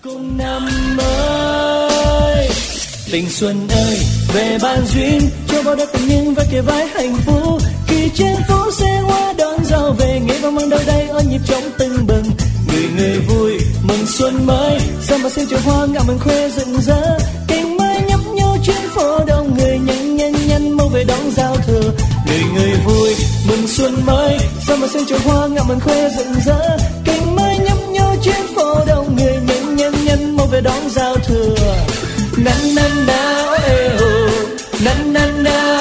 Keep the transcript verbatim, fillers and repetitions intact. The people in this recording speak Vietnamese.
cùng năm mới. Tình xuân ơi về ban duyên, cho bao đất tình nhân với kề vai hạnh phúc. Khi trên phố xe hoa đón gió về, nghe vang mang đôi đây ôn nhịp trống tưng bừng. Người người vui mừng xuân mới, sớm và xinh chiều hoa ngạo mừng khoe rực rỡ. Cành mai nhấp nhô trên phố đông người, nhanh nhanh nhanh mau về đón giao thừa. Người người vui mừng xuân mới, sớm và xinh chiều hoa ngạo mừng khoe rực rỡ. Cành mai nhấp nhô trên phố đông người, nhanh nhanh nhanh mau về đón giao thừa. Nan nan na ê hồ, nan nan na